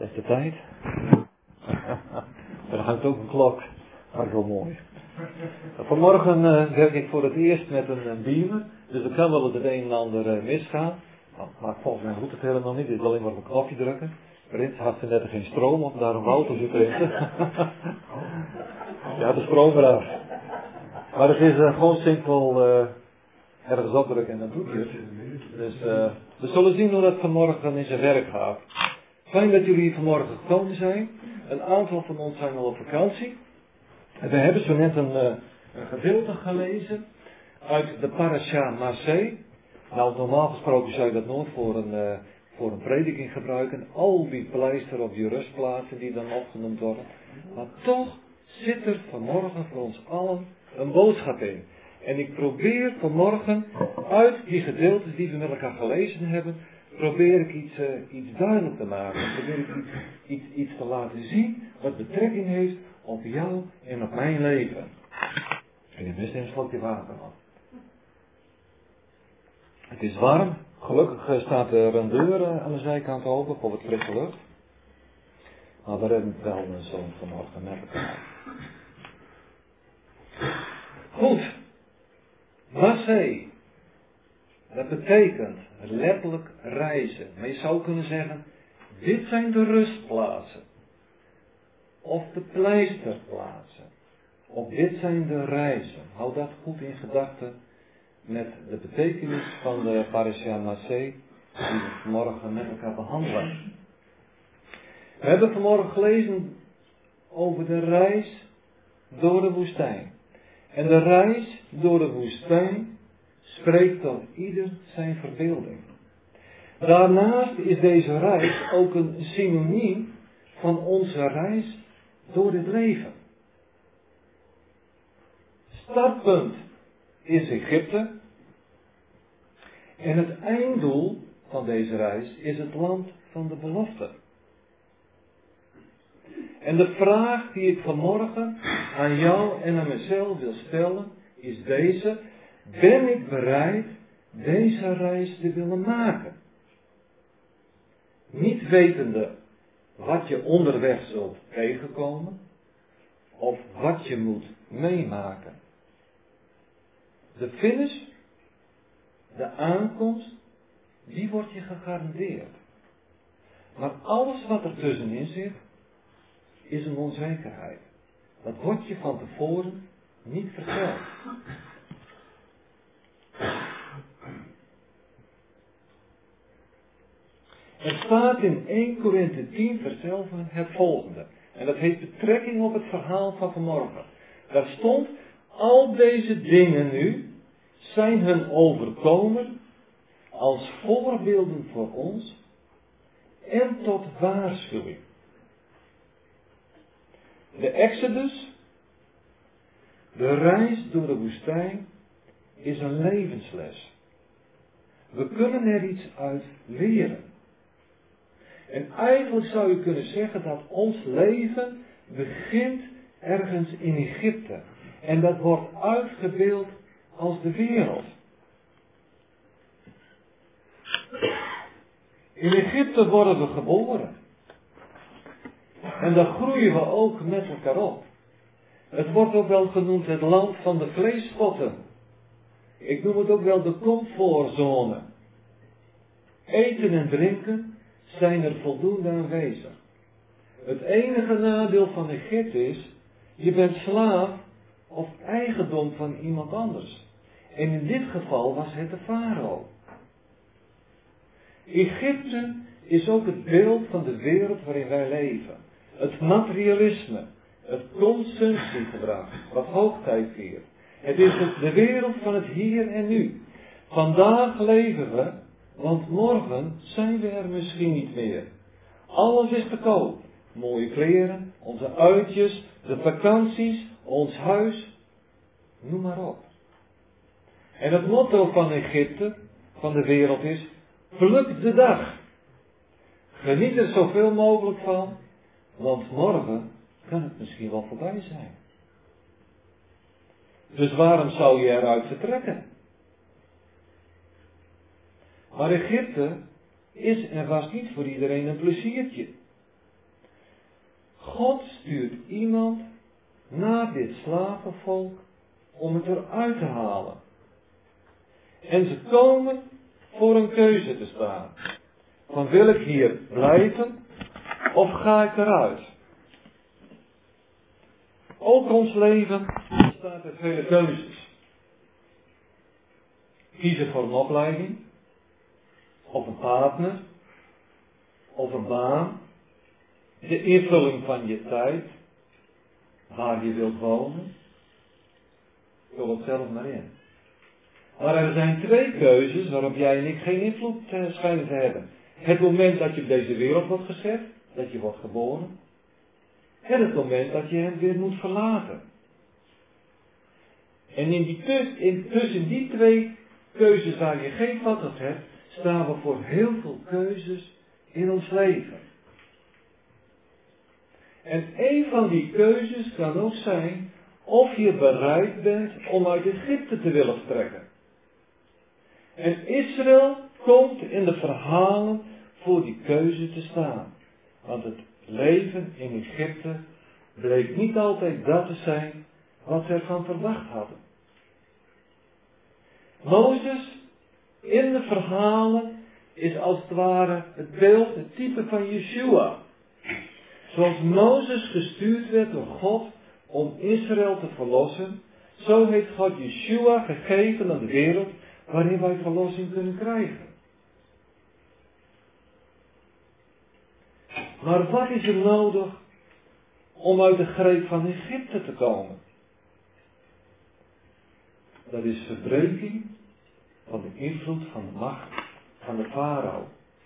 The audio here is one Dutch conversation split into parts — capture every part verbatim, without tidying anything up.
is de tijd. Er hangt ook een klok. Dat is wel mooi. Vanmorgen uh, werk ik voor het eerst met een, een beamer. Dus er kan wel het een en ander uh, misgaan. Nou, maar volgens mij hoeft het helemaal niet. Ik wil alleen maar op een knopje drukken. Rins had ze net geen stroom op, daarom auto zit erin. Ja, de stroom eraf. Maar het is uh, gewoon simpel uh, ergens opdrukken en dan doet hij het. Dus uh, we zullen zien hoe dat vanmorgen in zijn werk gaat. Fijn dat jullie vanmorgen gekomen zijn. Een aantal van ons zijn al op vakantie. En we hebben zo net een, uh, een gedeelte gelezen uit de Parasha Masé. Nou, normaal gesproken zou je dat nooit voor een, uh, voor een prediking gebruiken. Al die pleister op die rustplaatsen die dan opgenoemd worden. Maar toch zit er vanmorgen voor ons allen een boodschap in. En ik probeer vanmorgen uit die gedeeltes die we met elkaar gelezen hebben, probeer ik iets, uh, iets duidelijk te maken. Probeer ik iets, iets, iets te laten zien wat betrekking heeft op jou en op mijn leven. En je mist een slokje water af. Het is warm. Gelukkig staat er een deur aan de zijkant open voor het frisse lucht. Maar we redden het wel zo vanmorgen met elkaar. Goed. Masé. Dat betekent letterlijk reizen. Maar je zou kunnen zeggen, dit zijn de rustplaatsen. Of de pleisterplaatsen. Of dit zijn de reizen. Hou dat goed in gedachten met de betekenis van de Parasha Masé die we vanmorgen met elkaar behandelen. We hebben vanmorgen gelezen over de reis door de woestijn. En de reis door de woestijn spreekt tot ieder zijn verbeelding. Daarnaast is deze reis ook een synoniem van onze reis door dit leven. Startpunt is Egypte. En het einddoel van deze reis is het land van de belofte. En de vraag die ik vanmorgen aan jou en aan mezelf wil stellen is deze. Ben ik bereid deze reis te willen maken? Niet wetende wat je onderweg zult tegenkomen of wat je moet meemaken. De finish, de aankomst, die wordt je gegarandeerd. Maar alles wat er tussenin zit, is een onzekerheid. Dat wordt je van tevoren niet verteld. Er staat in eerste Korinthe tien vers elf het volgende. En dat heeft betrekking op het verhaal van vanmorgen. Daar stond, al deze dingen nu zijn hun overkomen als voorbeelden voor ons en tot waarschuwing. De Exodus, de reis door de woestijn, is een levensles. We kunnen er iets uit leren. En eigenlijk zou je kunnen zeggen dat ons leven begint ergens in Egypte. En dat wordt uitgebeeld als de wereld. In Egypte worden we geboren. En daar groeien we ook met elkaar op. Het wordt ook wel genoemd het land van de vleespotten. Ik noem het ook wel de comfortzone. Eten en drinken zijn er voldoende aanwezig. Het enige nadeel van Egypte is, je bent slaaf of eigendom van iemand anders. En in dit geval was het de farao. Egypte is ook het beeld van de wereld waarin wij leven. Het materialisme, het consumptiegedrag, wat hoogtijd viert. Het is de wereld van het hier en nu. Vandaag leven we, want morgen zijn we er misschien niet meer. Alles is te koop. Mooie kleren, onze uitjes, de vakanties, ons huis. Noem maar op. En het motto van Egypte, van de wereld is, pluk de dag. Geniet er zoveel mogelijk van, want morgen kan het misschien wel voorbij zijn. Dus waarom zou je eruit vertrekken? Maar Egypte is en was niet voor iedereen een pleziertje. God stuurt iemand naar dit slavenvolk om het eruit te halen. En ze komen voor een keuze te staan. Van wil ik hier blijven of ga ik eruit? Ook ons leven bestaat uit vele keuzes. Kiezen voor een opleiding, of een partner, of een baan, de invulling van je tijd, waar je wilt wonen. Vul het zelf maar in. Maar er zijn twee keuzes waarop jij en ik geen invloed schijnen te hebben. Het moment dat je op deze wereld wordt gezet, dat je wordt geboren. En het moment dat je hem weer moet verlaten. En in die tuss- in, tussen die twee keuzes waar je geen vat op hebt, staan we voor heel veel keuzes in ons leven. En een van die keuzes kan ook zijn of je bereid bent om uit Egypte te willen vertrekken. En Israël komt in de verhalen voor die keuze te staan. Want het leven in Egypte bleek niet altijd dat te zijn wat ze ervan verwacht hadden. Mozes in de verhalen is als het ware het beeld, het type van Yeshua. Zoals Mozes gestuurd werd door God om Israël te verlossen, zo heeft God Yeshua gegeven aan de wereld waarin wij verlossing kunnen krijgen. Maar wat is er nodig om uit de greep van Egypte te komen? Dat is verbreking van de invloed van de macht van de farao.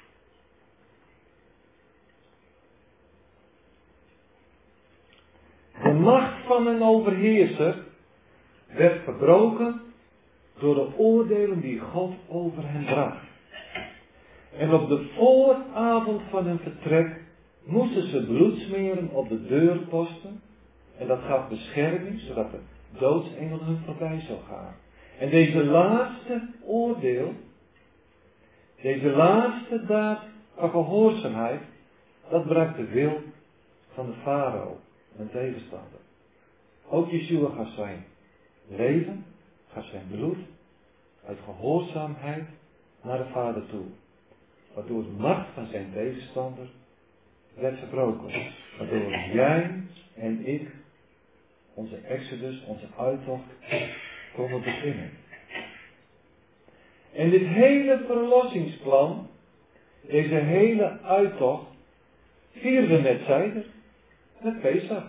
De macht van een overheerser werd verbroken door de oordelen die God over hen bracht. En op de vooravond van hun vertrek moesten ze bloed smeren op de deurposten. En dat gaf bescherming, zodat de doodsengel hun voorbij zou gaan. En deze laatste oordeel, deze laatste daad van gehoorzaamheid, dat brak de wil van de farao, een tegenstander. Ook Yeshua gaf zijn leven, gaf zijn bloed, uit gehoorzaamheid naar de Vader toe. Waardoor de macht van zijn tegenstander werd verbroken. Waardoor jij en ik onze exodus, onze uittocht konden beginnen. En dit hele verlossingsplan, deze hele uittocht, vieren we met Seder, met Pesach.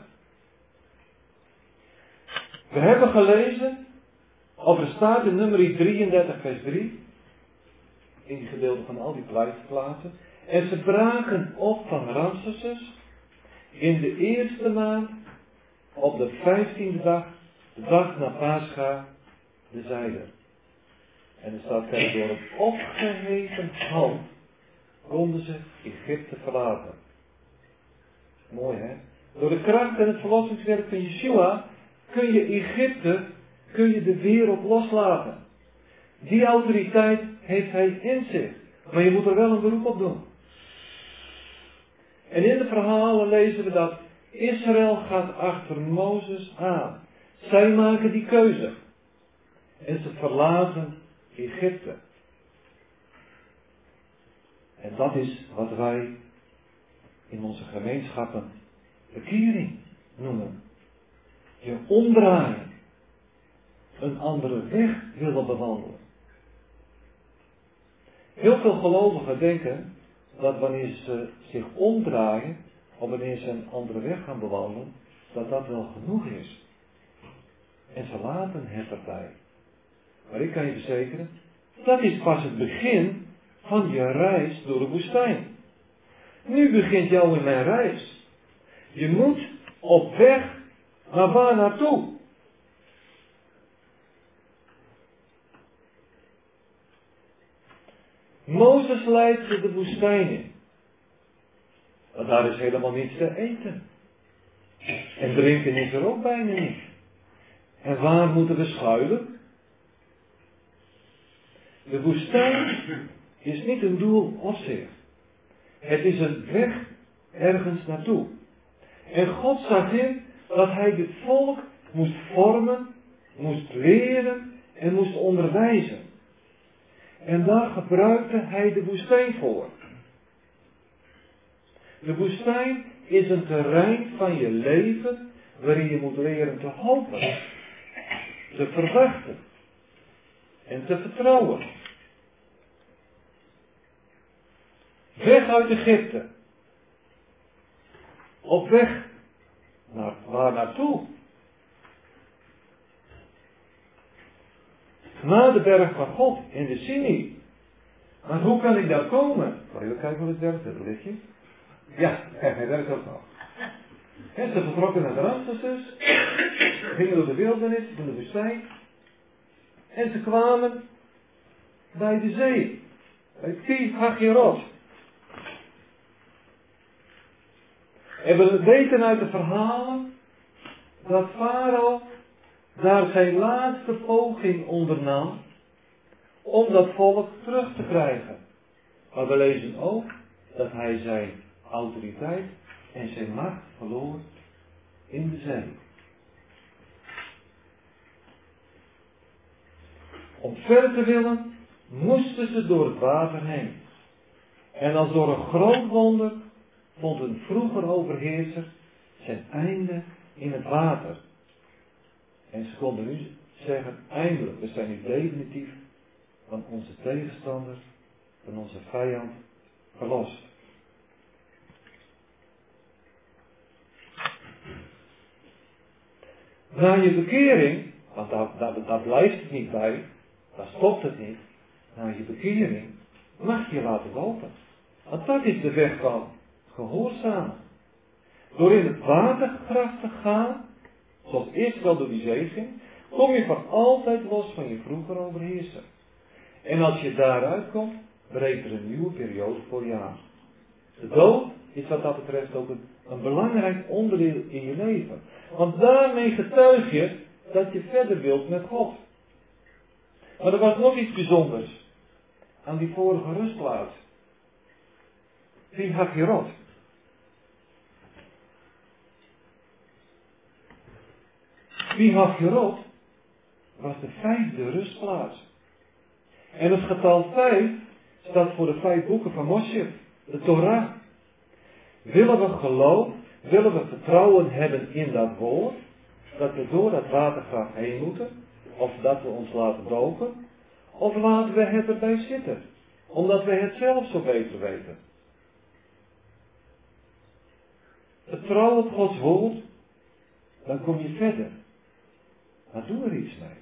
We hebben gelezen, of er staat in nummer drieëndertig vers drie, in die gedeelte van al die pleitplaatsen, en ze braken op van Ramses in de eerste maand, op de vijftiende dag, de dag na Pascha, de Zijder. En er staat verder door een opgeheven hand konden ze Egypte verlaten. Mooi hè? Door de kracht en het verlossingswerk van Yeshua kun je Egypte, kun je de wereld loslaten. Die autoriteit heeft hij in zich. Maar je moet er wel een beroep op doen. En in de verhalen lezen we dat Israël gaat achter Mozes aan. Zij maken die keuze. En ze verlaten Egypte. En dat is wat wij in onze gemeenschappen bekering noemen. Je omdraaien. Een andere weg willen bewandelen. Heel veel gelovigen denken dat wanneer ze zich omdraaien, of wanneer ze een andere weg gaan bewandelen, dat dat wel genoeg is. En ze laten het erbij. Maar ik kan je verzekeren, dat is pas het begin van je reis door de woestijn. Nu begint jouw en mijn reis. Je moet op weg naar waar naartoe? Mozes leidt ze de woestijn in. Want daar is helemaal niets te eten. En drinken is er ook bijna niet. En waar moeten we schuilen? De woestijn is niet een doel op zich. Het is een weg ergens naartoe. En God zag in dat hij dit volk moest vormen, moest leren en moest onderwijzen. En daar gebruikte hij de woestijn voor. De woestijn is een terrein van je leven waarin je moet leren te hopen, te verwachten en te vertrouwen. Weg uit Egypte. Op weg naar waar naartoe? Naar de berg van God in de Sinai. Maar hoe kan ik daar komen? Zal je even kijken hoe het werkt, dat lichtje? Ja, kijk, hij werkt ook nog. En ze vertrokken naar de Ramses, gingen door de wildernis, in de woestijn. En ze kwamen bij de zee, bij Pi Hacherot. En we weten uit de verhalen dat Farao daar zijn laatste poging ondernam om dat volk terug te krijgen. Maar we lezen ook dat hij zijn autoriteit en zijn macht verloor in de zee. Om verder te willen, moesten ze door het water heen. En als door een groot wonder vond een vroeger overheerser zijn einde in het water. En ze konden nu zeggen, eindelijk, we zijn nu definitief van onze tegenstander, van onze vijand, verlost. Na je bekering, want daar, daar, daar blijft het niet bij, daar stopt het niet. Na je bekering mag je je laten lopen. Want dat is de weg van gehoorzamen. Door in het watergraf te gaan, zoals Israël door die zee ging, kom je voor altijd los van je vroeger overheerser. En als je daaruit komt, breekt er een nieuwe periode voor je aan. De dood is wat dat betreft ook een, een belangrijk onderdeel in je leven. Want daarmee getuig je dat je verder wilt met God. Maar er was nog iets bijzonders aan die vorige rustplaats. Pi Hacherot. Pi Hacherot was de vijfde rustplaats. En het getal vijf staat voor de vijf boeken van Moshe, de Torah. Willen we geloof, willen we vertrouwen hebben in dat woord, dat we door dat watergraf heen moeten, of dat we ons laten dopen, of laten we het erbij zitten, omdat we het zelf zo beter weten. Vertrouw op Gods woord, dan kom je verder. Maar doe er iets mee.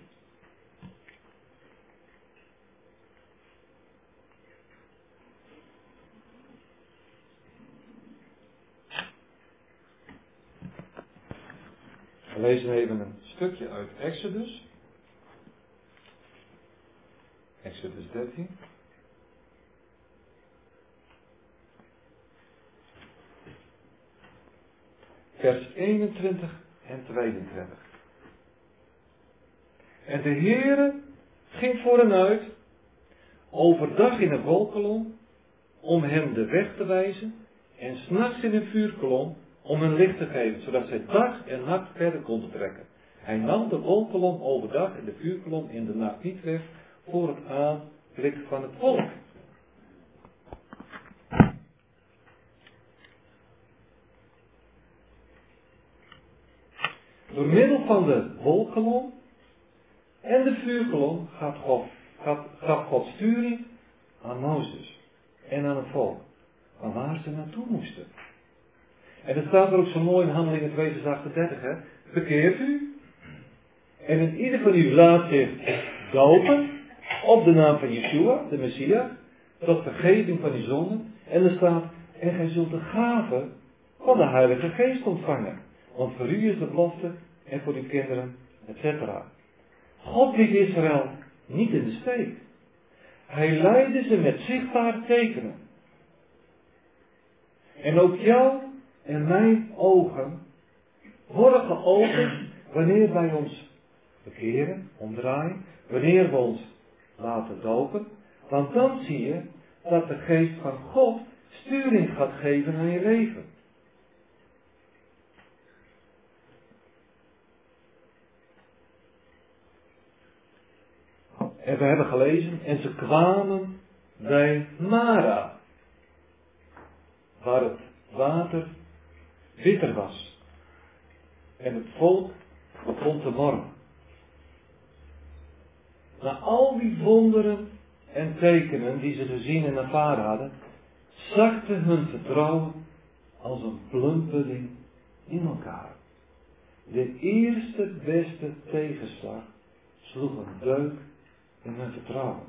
We lezen even een stukje uit Exodus. Exodus dertien. Vers eenentwintig en tweeëntwintig. En de Heere ging voor hen uit, overdag in een wolkolom, om hem de weg te wijzen, en 's nachts in een vuurkolom, om hen licht te geven, zodat zij dag en nacht verder konden trekken. Hij nam de wolkolom overdag en de vuurkolom in de nacht niet weg, voor het aanblik van het volk. Door middel van de wolkolom en de vuurkolom gaf God, gaf, gaf God sturing aan Mozes en aan het volk, van waar ze naartoe moesten. En het staat er ook zo mooi in Handelingen twee vers achtendertig, hè. Bekeert u, en in ieder van u laat zich dopen, op de naam van Yeshua, de Messias, tot vergeving van uw zonden. En er staat, en gij zult de gave van de Heilige Geest ontvangen. Want voor u is de belofte, en voor uw kinderen, et cetera. God liet Israël niet in de steek. Hij leidde ze met zichtbare tekenen. En ook jou en mijn ogen worden geopend wanneer wij ons bekeren, omdraaien, wanneer we ons laten dopen. Want dan zie je dat de geest van God sturing gaat geven aan je leven. En we hebben gelezen, en ze kwamen bij Mara, waar het water bitter was. En het volk begon te morren. Na al die wonderen en tekenen die ze gezien en ervaren hadden, zakte hun vertrouwen als een plumpeling in elkaar. De eerste beste tegenslag sloeg een deuk in hun vertrouwen.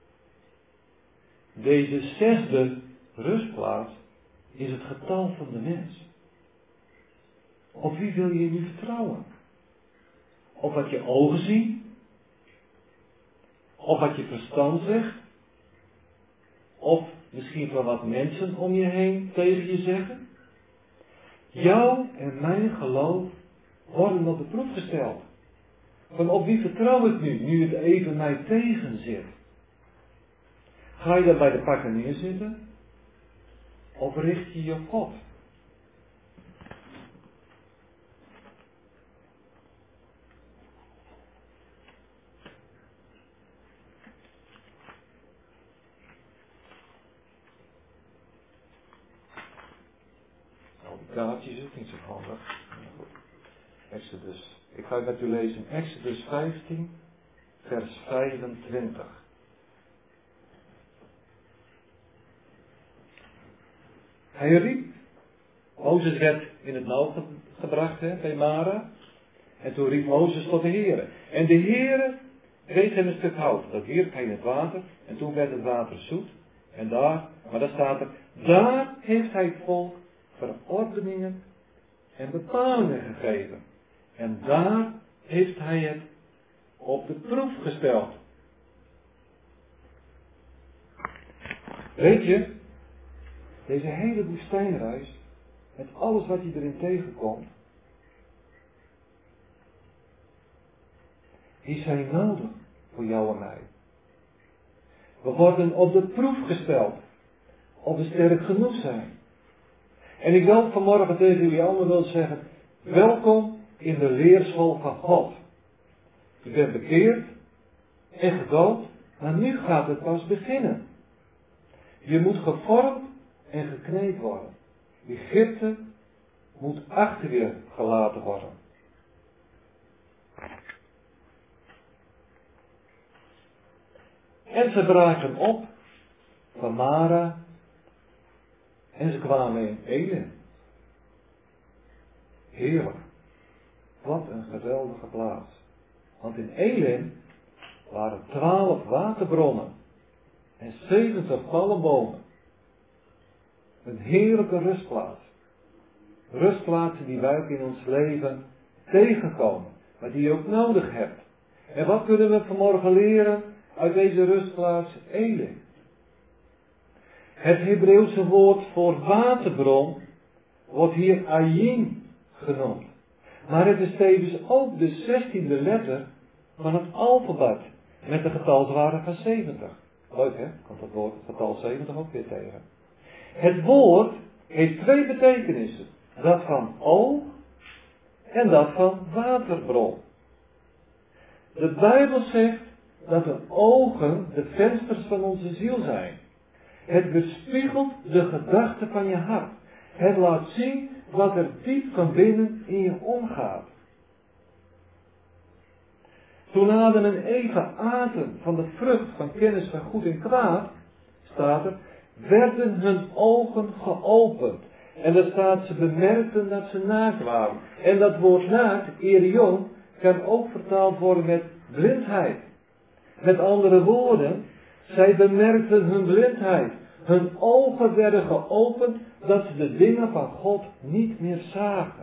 Deze zesde rustplaats is het getal van de mens. Op wie wil je nu vertrouwen? Op wat je ogen zien? Op wat je verstand zegt? Of misschien van wat mensen om je heen tegen je zeggen? Jouw en mijn geloof worden op de proef gesteld. Van op wie vertrouw ik nu, nu het even mij tegen zit? Ga je daar bij de pakken neerzitten? Of richt je je op God? Al die kaartjes is niet zo handig. Exodus. Ik ga het met u lezen. Exodus vijftien, vers vijfentwintig. Hij riep. Mozes werd in het nauw gebracht hè, bij Mara. En toen riep Mozes tot de Heere. En de Heere reed hem een stuk hout. Dat wierp hij in het water. En toen werd het water zoet. En daar, maar daar staat er. Daar heeft hij het volk verordeningen en bepalingen gegeven. En daar heeft hij het op de proef gesteld. Weet je, deze hele woestijnreis, met alles wat je erin tegenkomt, die zijn nodig voor jou en mij. We worden op de proef gesteld, of we sterk genoeg zijn. En ik wil vanmorgen tegen jullie allemaal zeggen, welkom in de leerschool van God. Je bent bekeerd en gedoopt, maar nu gaat het pas beginnen. Je moet gevormd en gekneed worden. Egypte moet achter je gelaten worden. En ze braken op van Mara en ze kwamen in Elim. Heerlijk. Wat een geweldige plaats. Want in Elim waren twaalf waterbronnen en zeventig palmbomen. Een heerlijke rustplaats. Rustplaatsen die wij ook in ons leven tegenkomen, maar die je ook nodig hebt. En wat kunnen we vanmorgen leren uit deze rustplaats Elim? Het Hebreeuwse woord voor waterbron wordt hier Ayin genoemd. Maar het is tevens ook de zestiende letter van het alfabet met de getalswaarde van zeventig. Leuk hè? Komt dat woord, het getal zeventig ook weer tegen. Het woord heeft twee betekenissen. Dat van oog en dat van waterbron. De Bijbel zegt dat de ogen de vensters van onze ziel zijn. Het weerspiegelt de gedachten van je hart. Het laat zien wat er diep van binnen in je omgaat. Toen Adam en Eva aten van de vrucht van kennis van goed en kwaad, staat er, werden hun ogen geopend. En er staat, ze bemerkten dat ze naakt waren. En dat woord naakt, erion, kan ook vertaald worden met blindheid. Met andere woorden, zij bemerkten hun blindheid. Hun ogen werden geopend dat ze de dingen van God niet meer zagen.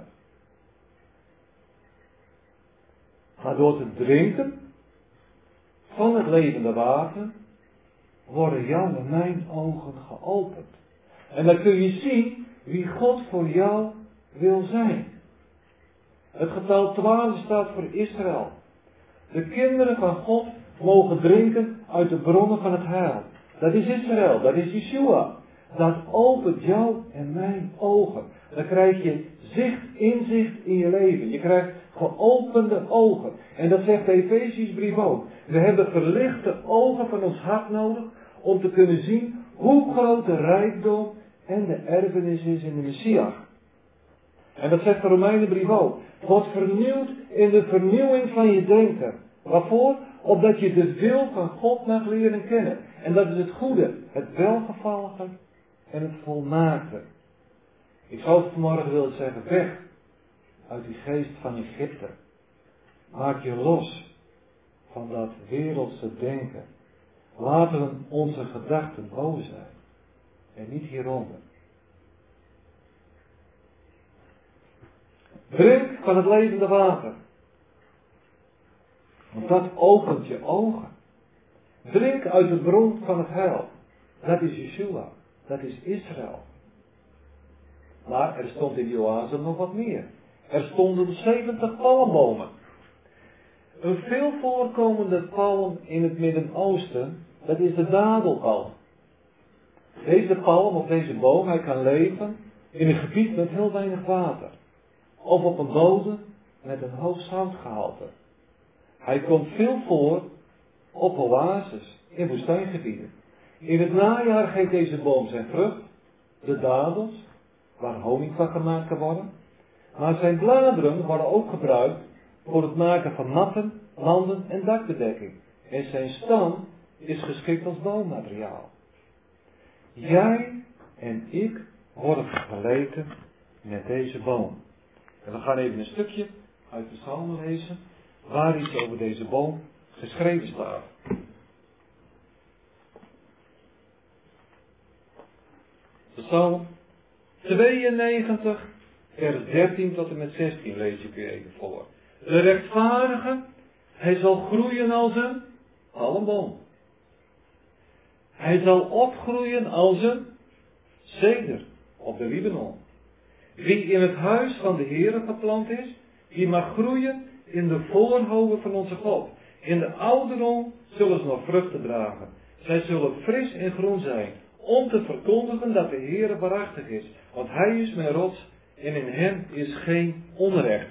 Maar door te drinken van het levende water worden jouw en mijn ogen geopend. En dan kun je zien wie God voor jou wil zijn. Het getal twaalf staat voor Israël. De kinderen van God mogen drinken uit de bronnen van het heil. Dat is Israël, dat is Yeshua. Dat opent jou en mijn ogen. Dan krijg je zicht, inzicht in je leven. Je krijgt Geopende ogen. En dat zegt de Efesiusbrief ook. We hebben verlichte ogen van ons hart nodig om te kunnen zien hoe groot de rijkdom en de erfenis is in de Messias. En dat zegt de Romeinenbrief ook. Word vernieuwd in de vernieuwing van je denken. Waarvoor? Opdat je de wil van God mag leren kennen. En dat is het goede, het welgevallige en het volmaakte. Ik zou het vanmorgen willen zeggen, weg uit die geest van Egypte. Maak je los van dat wereldse denken. Laten we onze gedachten boven zijn. En niet hieronder. Drink van het levende water. Want dat opent je ogen. Drink uit de bron van het heil. Dat is Yeshua. Dat is Israël. Maar er stond in die oase nog wat meer. Er stonden zeventig palmbomen. Een veel voorkomende palm in het Midden-Oosten, dat is de dadelpalm. Deze palm of deze boom, hij kan leven in een gebied met heel weinig water. Of op een bodem met een hoog zoutgehalte. Hij komt veel voor op oases in woestijngebieden. In het najaar geeft deze boom zijn vrucht, de dadels, waar honing van gemaakt kan worden. Maar zijn bladeren worden ook gebruikt voor het maken van matten, landen en dakbedekking. En zijn stam is geschikt als bouwmateriaal. Jij en ik worden vergeleken met deze boom. En we gaan even een stukje uit de Psalmen lezen, waar iets over deze boom geschreven staat. De Psalm tweeënnegentig, vers dertien tot en met zestien lees ik u even voor. De rechtvaardige, hij zal groeien als een palmboom. Hij zal opgroeien als een ceder op de Libanon. Wie in het huis van de Heere geplant is, die mag groeien in de voorhoven van onze God. In de ouderdom zullen ze nog vruchten dragen. Zij zullen fris en groen zijn, om te verkondigen dat de Heere waarachtig is. Want hij is mijn rots en in hem is geen onrecht.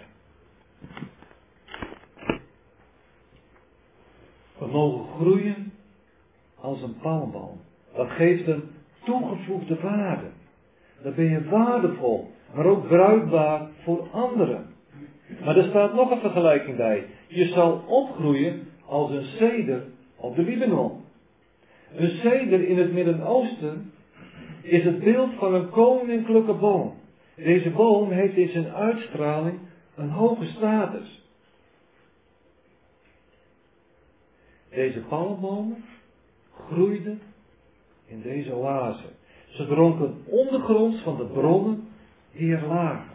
We mogen groeien als een palmboom. Dat geeft een toegevoegde waarde. Dan ben je waardevol, maar ook bruikbaar voor anderen. Maar er staat nog een vergelijking bij. Je zal opgroeien als een ceder op de Libanon. Een ceder in het Midden-Oosten is het beeld van een koninklijke boom. Deze boom heeft in zijn uitstraling een hoge status. Deze palmbomen groeiden in deze oase. Ze dronken ondergronds van de bronnen die er lagen.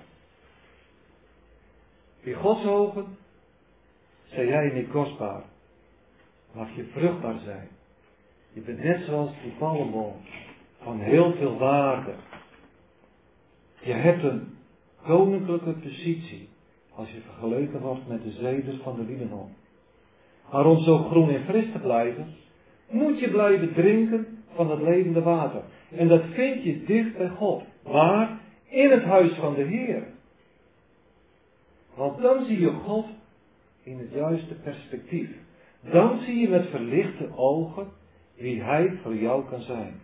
In Gods ogen zijn jij niet kostbaar. Mag je vruchtbaar zijn. Je bent net zoals die palmboom. Van heel veel waarde. Je hebt een koninklijke positie. Als je vergeleken wordt met de ceder van de Libanon. Maar om zo groen en fris te blijven, moet je blijven drinken van het levende water. En dat vind je dicht bij God. Waar? In het huis van de Heer. Want dan zie je God in het juiste perspectief. Dan zie je met verlichte ogen wie Hij voor jou kan zijn.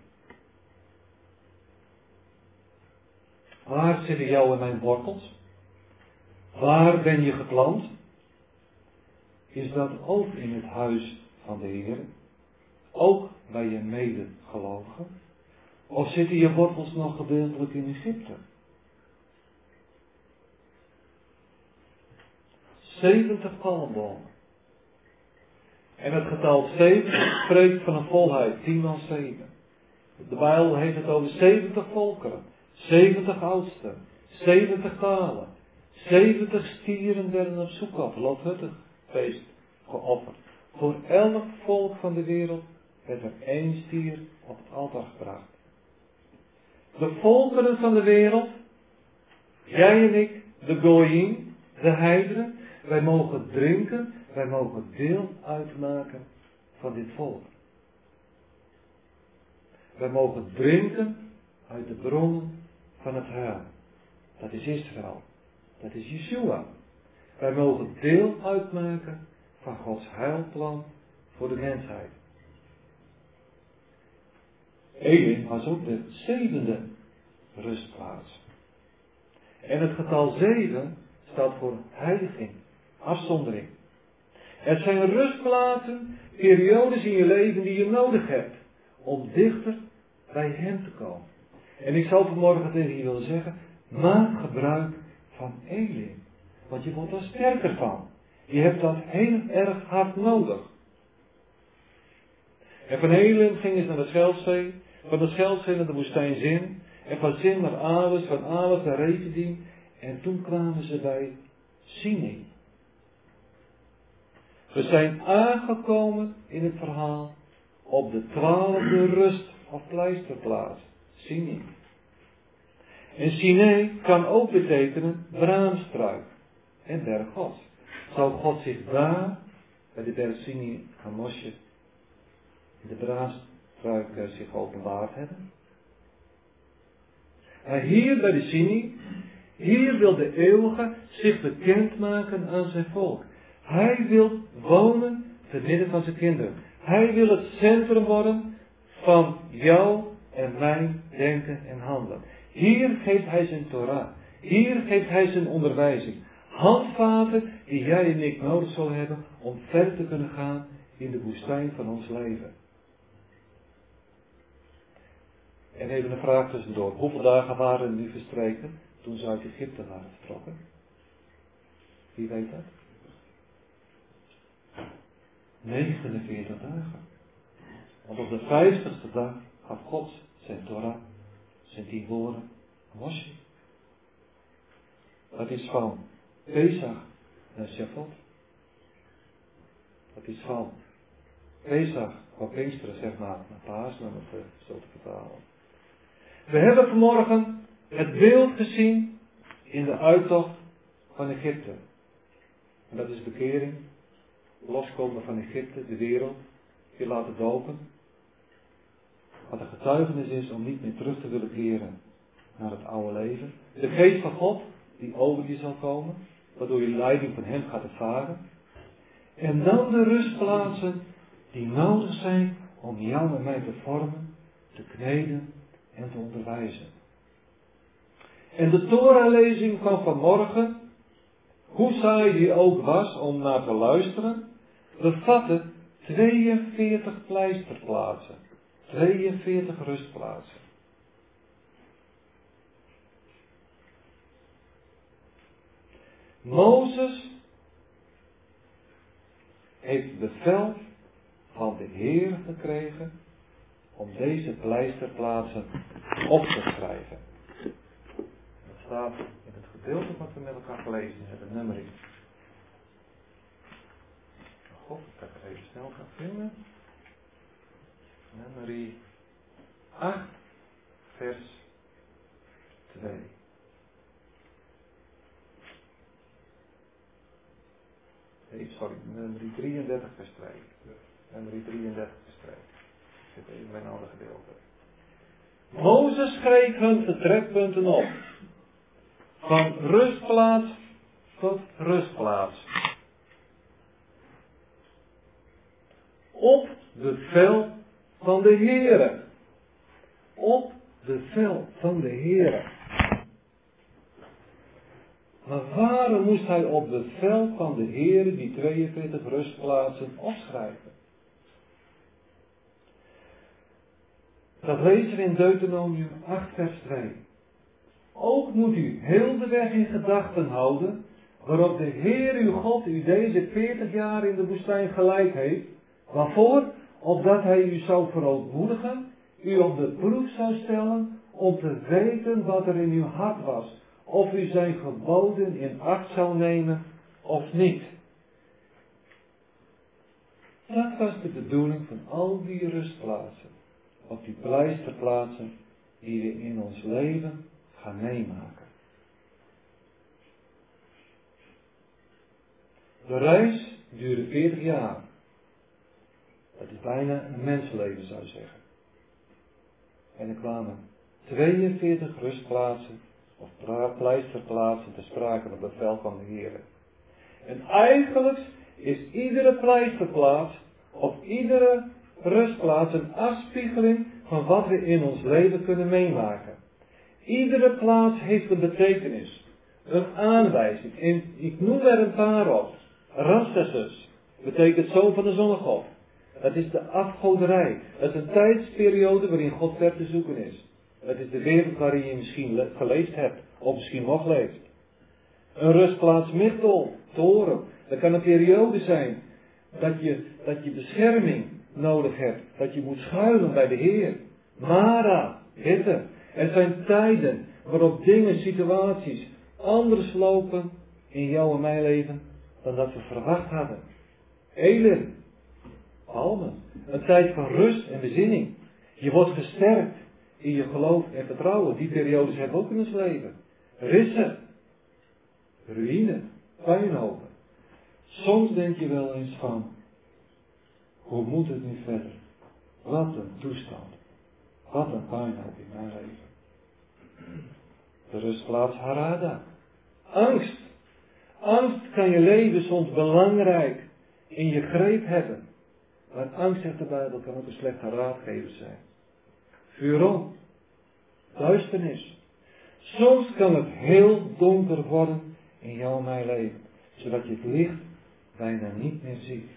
Waar zitten jou en mijn wortels? Waar ben je geplant? Is dat ook in het huis van de Heer? Ook bij je medegelovigen? Of zitten je wortels nog gedeeltelijk in Egypte? zeventig palmbomen. En het getal zeventig spreekt van een volheid, tien maal zeven. De Bijbel heeft het over zeventig volkeren, zeventig oudsten, zeventig talen, zeventig stieren werden op Soekot, Loofhuttig feest, geofferd. Voor elk volk van de wereld werd er één stier op het altaar gebracht. De volkeren van de wereld, jij en ik, de Goyim, de heidenen, wij mogen drinken, wij mogen deel uitmaken van dit volk. Wij mogen drinken uit de bronnen van het heil. Dat is Israël. Dat is Yeshua. Wij mogen deel uitmaken van Gods heilplan voor de mensheid. Elim was ook de zevende rustplaats. En het getal zeven staat voor heiliging, afzondering. Het zijn rustplaatsen, periodes in je leven die je nodig hebt om dichter bij Hem te komen. En ik zou vanmorgen tegen je willen zeggen, maak gebruik van Elim. Want je wordt er sterker van. Je hebt dat heel erg hard nodig. En van Elim gingen ze naar de Scheldzee, van de Scheldzee naar de woestijn Zin, en van Zin naar Ales, van Ales naar Refidim, en toen kwamen ze bij Sinai. We zijn aangekomen in het verhaal op de twaalfde rust of pleisterplaats, Sinai. En Sinai kan ook betekenen braamstruik en berg Gods. Zou God zich daar, bij de berg Sinai, Hamosje, de braamstruik zich openbaard hebben? Maar hier bij de Sinai, hier wil de Eeuwige zich bekendmaken aan zijn volk. Hij wil wonen te midden van zijn kinderen. Hij wil het centrum worden van jou en mijn denken en handelen. Hier geeft hij zijn Torah. Hier geeft hij zijn onderwijzing. Handvaten die jij en ik nodig zullen hebben om verder te kunnen gaan in de woestijn van ons leven. En even een vraag tussendoor. Hoeveel dagen waren er nu verstreken toen ze uit Egypte waren vertrokken? Wie weet dat? negenenveertig dagen. Want op de vijftigste dag gaf God zijn Torah, zijn tien woorden, Moshe. Dat is van Pesach naar Shavuot. Dat is van Pesach, van Pinksteren zeg maar, naar Pasen, om het zo te vertalen. We hebben vanmorgen het beeld gezien in de uittocht van Egypte. En dat is bekering. Loskomen van Egypte, de wereld, je laten dopen. Wat een getuigenis is om niet meer terug te willen keren naar het oude leven. De geest van God die over je zal komen, waardoor je leiding van Hem gaat ervaren. En dan de rustplaatsen die nodig zijn om jou en mij te vormen, te kneden en te onderwijzen. En de Torah-lezing van vanmorgen, hoe saai die ook was om naar te luisteren, bevatte tweeënveertig pleisterplaatsen. tweeënveertig rustplaatsen. Mozes heeft bevel van de Heer gekregen om deze pleisterplaatsen op te schrijven. Dat staat in het gedeelte wat we met elkaar gelezen hebben, nummer. God, ik ga het even snel gaan vinden. Nummer acht, vers twee. Nee, sorry, nummer drieëndertig, vers twee. Nummer drieëndertig, vers twee. Ik zit even bij een ander gedeelte. Mozes schreef hun vertrekpunten op. Van rustplaats tot rustplaats. Op bevel van de Heere. Op bevel van de Heere. Maar waarom moest hij op bevel van de Heere die tweeënveertig rustplaatsen opschrijven? Dat lezen we in Deuteronomium acht vers twee. Ook moet u heel de weg in gedachten houden, waarop de Heer uw God u deze veertig jaar in de woestijn geleid heeft. Waarvoor? Opdat hij u zou verootmoedigen, u op de proef zou stellen, om te weten wat er in uw hart was. Of u zijn geboden in acht zou nemen of niet. Dat was de bedoeling van al die rustplaatsen. Of die pleisterplaatsen die we in ons leven gaan meemaken. De reis duurde veertig jaar. Dat is bijna een mensenleven zou je zeggen. En er kwamen tweeënveertig rustplaatsen of pleisterplaatsen te sprake op het bevel van de Heer. En eigenlijk is iedere pleisterplaats of iedere rustplaats een afspiegeling van wat we in ons leven kunnen meemaken. Iedere plaats heeft een betekenis, een aanwijzing. En ik noem er een paar op. Ramses betekent zoon van de zonnegod. Het is de afgoderij. Het is een tijdsperiode waarin God ver te zoeken is. Het is de wereld waarin je misschien geleefd hebt, of misschien nog leeft. Een rustplaats Michtel, toren. Dat kan een periode zijn dat je, dat je bescherming nodig hebt. Dat je moet schuilen bij de Heer. Mara, hitte. Er zijn tijden waarop dingen, situaties anders lopen in jouw en mijn leven dan dat we verwacht hadden. Elim, palmen. Een tijd van rust en bezinning. Je wordt gesterkt in je geloof en vertrouwen. Die periodes hebben we ook in ons leven. Rissen, ruïne, puinhopen. Soms denk je wel eens van, hoe moet het nu verder? Wat een toestand. Wat een puinhoop in mijn leven. De rustplaats Harada. Angst. Angst kan je leven soms belangrijk in je greep hebben. Maar angst, zegt de Bijbel, kan ook een slechte raadgever zijn. Vuuron. Duisternis. Soms kan het heel donker worden in jouw en mijn leven. Zodat je het licht bijna niet meer ziet.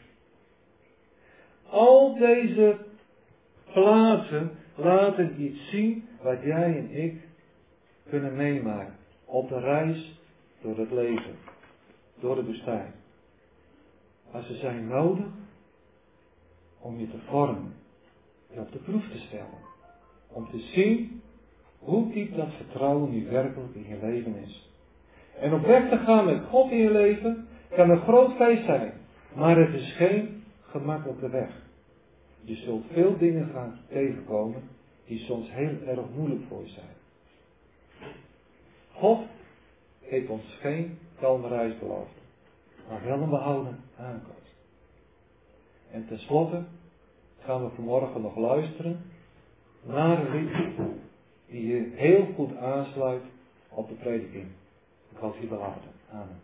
Al deze plaatsen laten iets zien wat jij en ik kunnen meemaken. Op de reis door het leven. Door de woestijn. Maar ze zijn nodig om je te vormen. Je op de proef te stellen. Om te zien hoe diep dat vertrouwen nu werkelijk in je leven is. En op weg te gaan met God in je leven kan een groot feest zijn. Maar het is geen gemakkelijke weg. Je zult veel dingen gaan tegenkomen die soms heel erg moeilijk voor je zijn. God heeft ons geen kalme reis beloofd, maar wel een behouden aankomst. En tenslotte gaan we vanmorgen nog luisteren naar een lied die je heel goed aansluit op de prediking. Ik zal het hier belaten. Amen.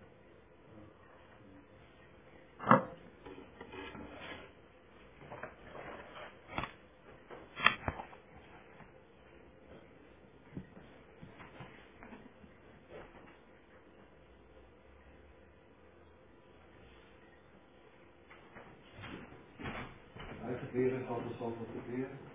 Uitgeberen, God is al te